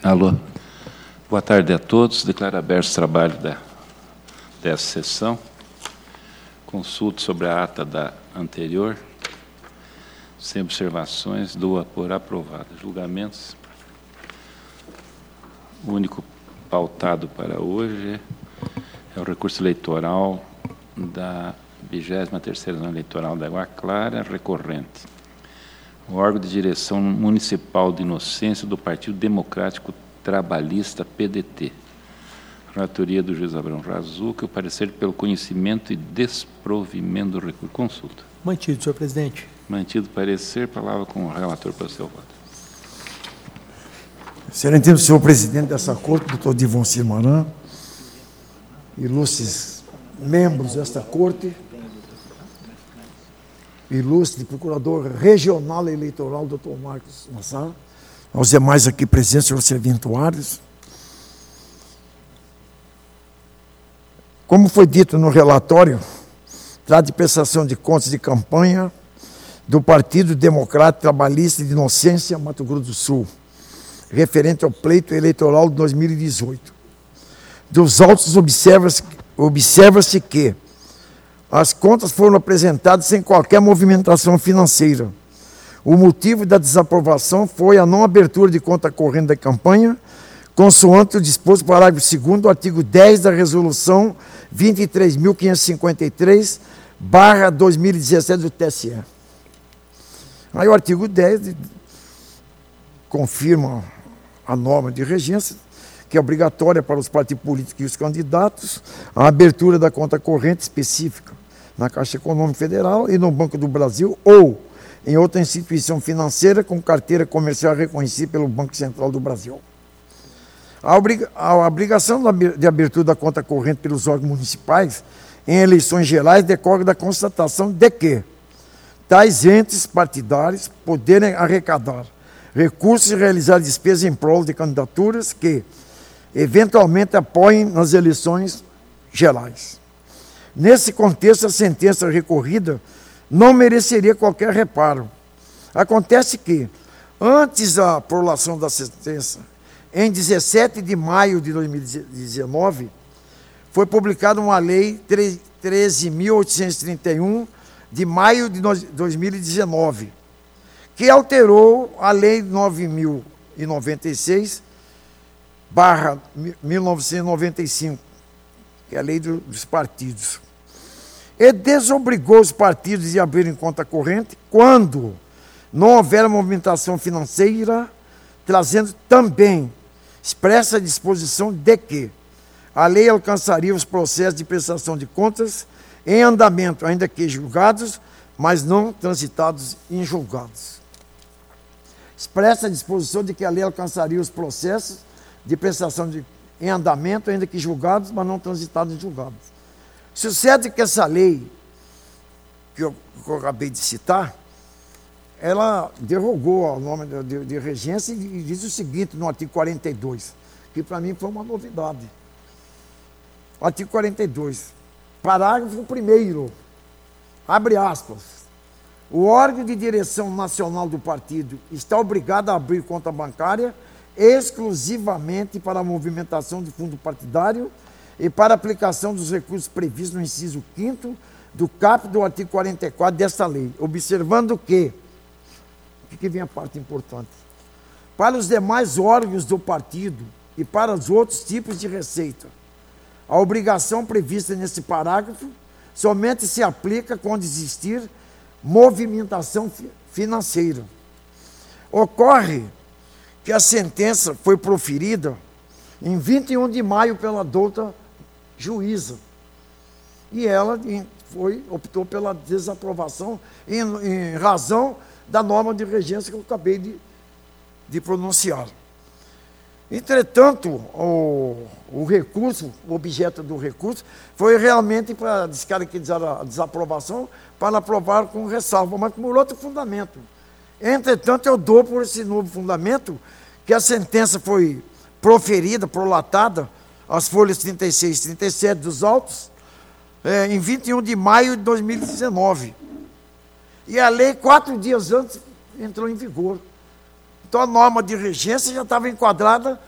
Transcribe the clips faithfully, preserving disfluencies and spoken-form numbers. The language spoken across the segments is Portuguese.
Alô. Boa tarde a todos. Declaro aberto o trabalho da, dessa sessão. Consulto sobre a ata da anterior. Sem observações, dou por aprovada. Julgamentos. O único pautado para hoje é o recurso eleitoral da vigésima terceira Zona Eleitoral da Água Clara, recorrente. O órgão de direção municipal de Inocência do Partido Democrático Trabalhista, P D T. Relatoria do juiz Abrão Razuca, o parecer pelo conhecimento e desprovimento do recurso. Consulta. Mantido, senhor presidente. Mantido o parecer, palavra com o relator para o seu voto. Excelentíssimo senhor presidente dessa corte, doutor Divon Simarã, ilustres membros desta corte, ilustre procurador regional eleitoral, doutor Marcos Massar, aos demais aqui presentes, senhores serventuários. Como foi dito no relatório, trata de prestação de contas de campanha do Partido Democrático Trabalhista de Inocência, Mato Grosso do Sul, referente ao pleito eleitoral de dois mil e dezoito. Dos autos observa-se observa-se que as contas foram apresentadas sem qualquer movimentação financeira. O motivo da desaprovação foi a não abertura de conta corrente da campanha, consoante o disposto parágrafo segundo do artigo dez da Resolução vinte e três mil quinhentos e cinquenta e três, barra dois mil e dezessete do T S E. Aí o artigo dez confirma a norma de regência, que é obrigatória para os partidos políticos e os candidatos, a abertura da conta corrente específica na Caixa Econômica Federal e no Banco do Brasil ou em outra instituição financeira com carteira comercial reconhecida pelo Banco Central do Brasil. A, obriga a obrigação de abertura da conta corrente pelos órgãos municipais em eleições gerais decorre da constatação de que tais entes partidários poderem arrecadar recursos e realizar despesas em prol de candidaturas que eventualmente apoiem nas eleições gerais. Nesse contexto, a sentença recorrida não mereceria qualquer reparo. Acontece que, antes da prolação da sentença, em dezessete de maio de dois mil e dezenove, foi publicada uma lei treze mil oitocentos e trinta e um, de maio de dois mil e dezenove, que alterou a lei nove mil e noventa e seis, barra mil novecentos e noventa e cinco, que é a lei do, dos partidos, e desobrigou os partidos de abrirem conta corrente quando não houver movimentação financeira, trazendo também expressa disposição de que a lei alcançaria os processos de prestação de contas em andamento, ainda que julgados, mas não transitados em julgados. Expressa a disposição de que a lei alcançaria os processos de prestação de, em andamento, ainda que julgados, mas não transitados em julgados. Sucede que essa lei, que eu, que eu acabei de citar, ela derrogou a norma de, de, de regência e diz o seguinte no artigo quarenta e dois, que para mim foi uma novidade. Artigo quarenta e dois, parágrafo primeiro, abre aspas. O órgão de direção nacional do partido está obrigado a abrir conta bancária exclusivamente para a movimentação de fundo partidário e para a aplicação dos recursos previstos no inciso quinto do caput do artigo quarenta e quatro desta lei, observando que, aqui vem a parte importante, para os demais órgãos do partido e para os outros tipos de receita, a obrigação prevista nesse parágrafo somente se aplica quando existir movimentação financeira. Ocorre que a sentença foi proferida em vinte e um de maio pela douta juíza. E ela foi, optou pela desaprovação em, em razão da norma de regência que eu acabei de, de pronunciar. Entretanto, o, o recurso, o objeto do recurso, foi realmente para descaracterizar a desaprovação, para aprovar com ressalva, mas por outro fundamento. Entretanto, eu dou por esse novo fundamento que a sentença foi proferida, prolatada, as folhas trinta e seis e trinta e sete dos autos, é, em vinte e um de maio de dois mil e dezenove. E a lei, quatro dias antes, entrou em vigor. Então, a norma de regência já estava enquadrada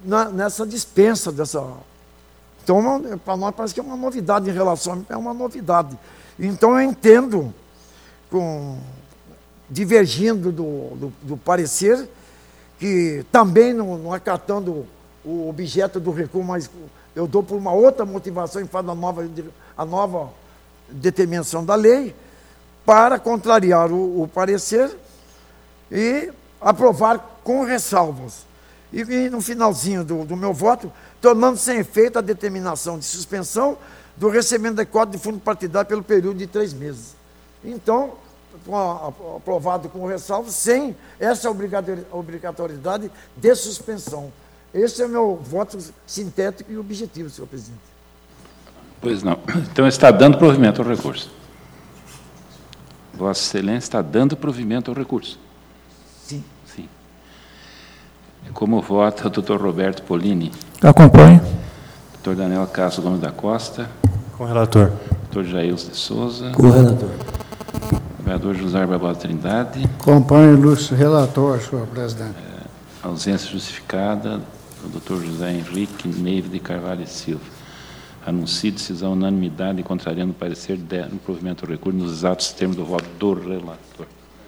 na, nessa dispensa dessa... Então, para nós parece que é uma novidade em relação... É uma novidade. Então, eu entendo, com, divergindo do, do, do parecer, que também não, não acatando o objeto do recuo, mas eu dou por uma outra motivação em face da nova, a nova determinação da lei, para contrariar o, o parecer e aprovar com ressalvas. E, e no finalzinho do, do meu voto, tornando sem efeito a determinação de suspensão do recebimento da cota de fundo partidário pelo período de três meses. Então, aprovado com ressalvas, sem essa obrigatoriedade de suspensão. Esse é o meu voto sintético e objetivo, senhor presidente. Pois não. Então, está dando provimento ao recurso. Vossa Excelência está dando provimento ao recurso. Sim. Sim. Como vota o doutor Roberto Polini? Acompanho. doutor Daniel Castro Gomes da Costa? Com o relator. doutor Jailson de Souza? Com o relator. Vereador José Barbosa Trindade? Acompanho, ilustre relator, senhor presidente. É, ausência justificada do doutor José Henrique Neive de Carvalho e Silva. Anuncio decisão unanimidade contrariando o parecer no provimento do recurso nos atos termos do voto do relator.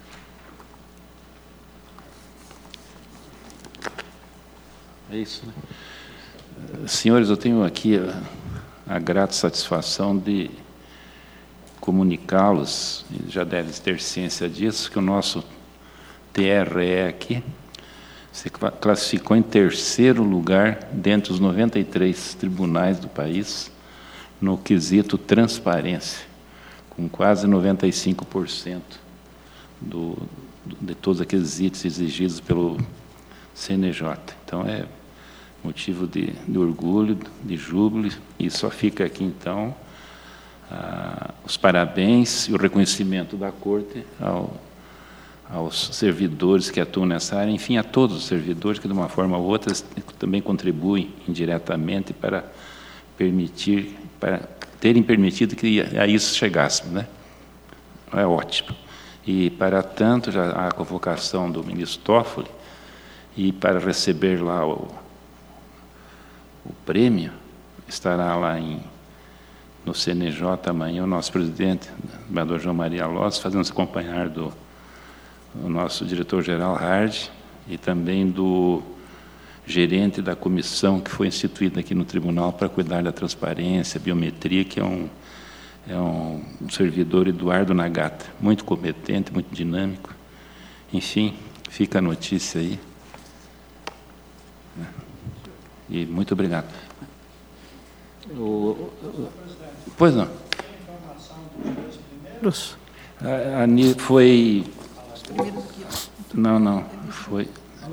É isso, né? Senhores, eu tenho aqui a, a grata satisfação de comunicá-los, já devem ter ciência disso, que o nosso T R E aqui se classificou em terceiro lugar dentre os noventa e três tribunais do país no quesito transparência, com quase noventa e cinco por cento do, de todos aqueles itens exigidos pelo C N J. Então, é motivo de, de orgulho, de júbilo, e só fica aqui, então, ah, os parabéns e o reconhecimento da Corte ao aos servidores que atuam nessa área, enfim, a todos os servidores que, de uma forma ou outra, também contribuem indiretamente para permitir, para terem permitido que a isso chegássemos, né? É ótimo. E, para tanto, já há a convocação do ministro Toffoli, e para receber lá o, o prêmio, estará lá em, no C N J amanhã o nosso presidente, o vereador João Maria Lopes, fazendo-se acompanhar do o nosso diretor-geral Hard e também do gerente da comissão que foi instituída aqui no tribunal para cuidar da transparência, biometria, que é um, é um, um servidor, Eduardo Nagata, muito competente, muito dinâmico. Enfim, fica a notícia aí. E muito obrigado. O, o, pois não. A, a, foi... Não, não, foi...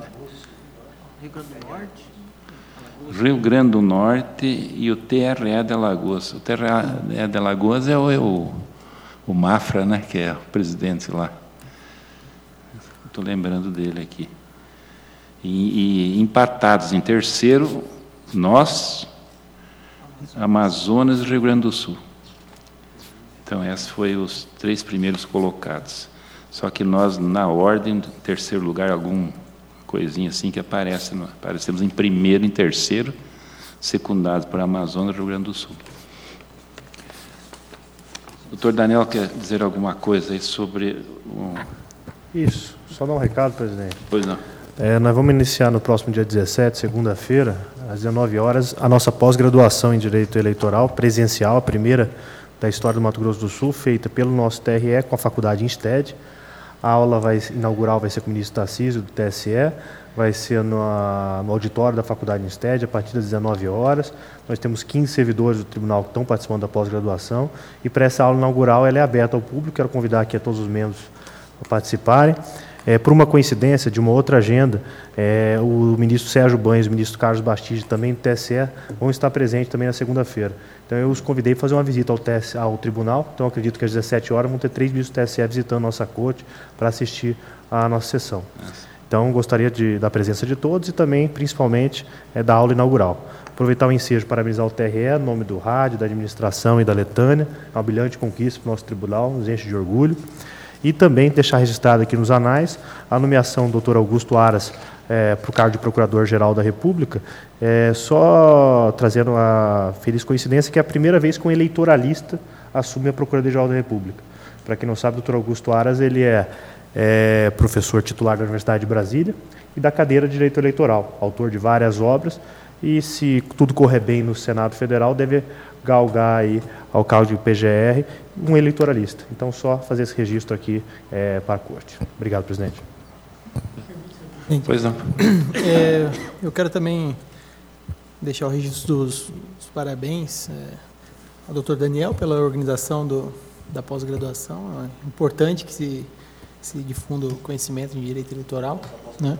Rio Grande do Norte e o T R E de Alagoas. O T R E de Alagoas é o, é o, o Mafra, né, que é o presidente lá. Estou lembrando dele aqui. E, e empatados em terceiro, nós, Amazonas e Rio Grande do Sul. Então, esses foram os três primeiros colocados. Só que nós, na ordem, em terceiro lugar, alguma coisinha assim que aparece, aparecemos em primeiro e em terceiro, secundados por Amazonas e Rio Grande do Sul. Doutor Daniel quer dizer alguma coisa aí sobre... Um... Isso, só dar um recado, presidente. Pois não. É, nós vamos iniciar no próximo dia dezessete, segunda-feira, às dezenove horas, a nossa pós-graduação em Direito Eleitoral, presencial, a primeira da história do Mato Grosso do Sul, feita pelo nosso T R E com a faculdade Insted. A aula vai, inaugural vai ser com o ministro Tarcísio, do T S E, vai ser no, no auditório da faculdade Insted, a partir das dezenove horas. Nós temos quinze servidores do tribunal que estão participando da pós-graduação, e para essa aula inaugural ela é aberta ao público, quero convidar aqui a todos os membros a participarem. É, por uma coincidência de uma outra agenda, é, o ministro Sérgio Banhos e o ministro Carlos Bastide, também do T S E, vão estar presentes também na segunda-feira. Então, eu os convidei para fazer uma visita ao, T S, ao tribunal. Então, acredito que às dezessete horas vão ter três ministros do T S E visitando a nossa corte para assistir à nossa sessão. Então, gostaria de, da presença de todos e também, principalmente, é, da aula inaugural. Aproveitar o ensejo para parabenizar o T R E, no nome do rádio, da administração e da Letânia. É uma brilhante conquista para o nosso tribunal, nos enche de orgulho. E também deixar registrado aqui nos anais a nomeação do doutor Augusto Aras é, para o cargo de Procurador-Geral da República, é, só trazendo a feliz coincidência que é a primeira vez que um eleitoralista assume a Procuradoria-Geral da República. Para quem não sabe, o doutor Augusto Aras ele é, é professor titular da Universidade de Brasília e da cadeira de Direito Eleitoral, autor de várias obras, e se tudo correr bem no Senado Federal, deve galgar aí ao cargo de P G R um eleitoralista. Então, só fazer esse registro aqui é, para a Corte. Obrigado, presidente. Pois não. É, eu quero também deixar o registro dos, dos parabéns é, ao doutor Daniel pela organização do, da pós-graduação. É importante que se, se difunda o conhecimento em direito eleitoral, né?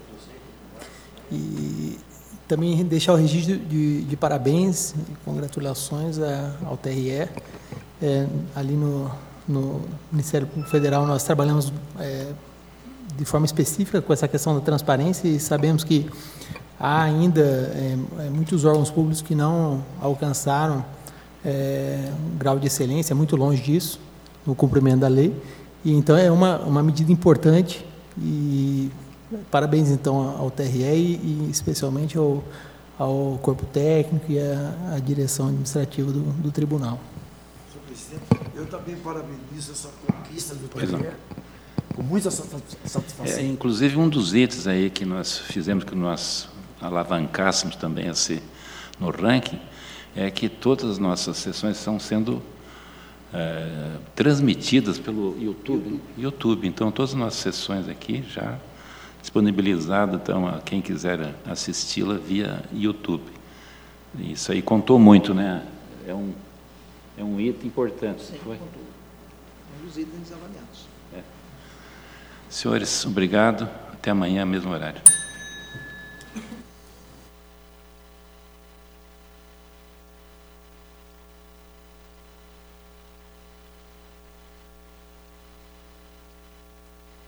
E também deixar o registro de, de parabéns e congratulações a, ao T R E. É, ali no, no Ministério Público Federal nós trabalhamos é, de forma específica com essa questão da transparência e sabemos que há ainda é, muitos órgãos públicos que não alcançaram é, um grau de excelência, muito longe disso, no cumprimento da lei. E, então, é uma, uma medida importante e parabéns, então, ao T R E e, e especialmente ao, ao corpo técnico e à, à direção administrativa do, do tribunal. Senhor presidente, eu também parabenizo essa conquista do T R E, com muita satisfação. É, inclusive, um dos itens aí que nós fizemos, que nós alavancássemos também esse, no ranking, é que todas as nossas sessões estão sendo é, transmitidas pelo YouTube. YouTube. YouTube. Então, todas as nossas sessões aqui já disponibilizadas, então, a quem quiser assisti-la via YouTube. Isso aí contou muito, né? É um, é um item importante. Sim, foi? Contou. Um dos itens avaliados. É. Senhores, obrigado. Até amanhã, mesmo horário.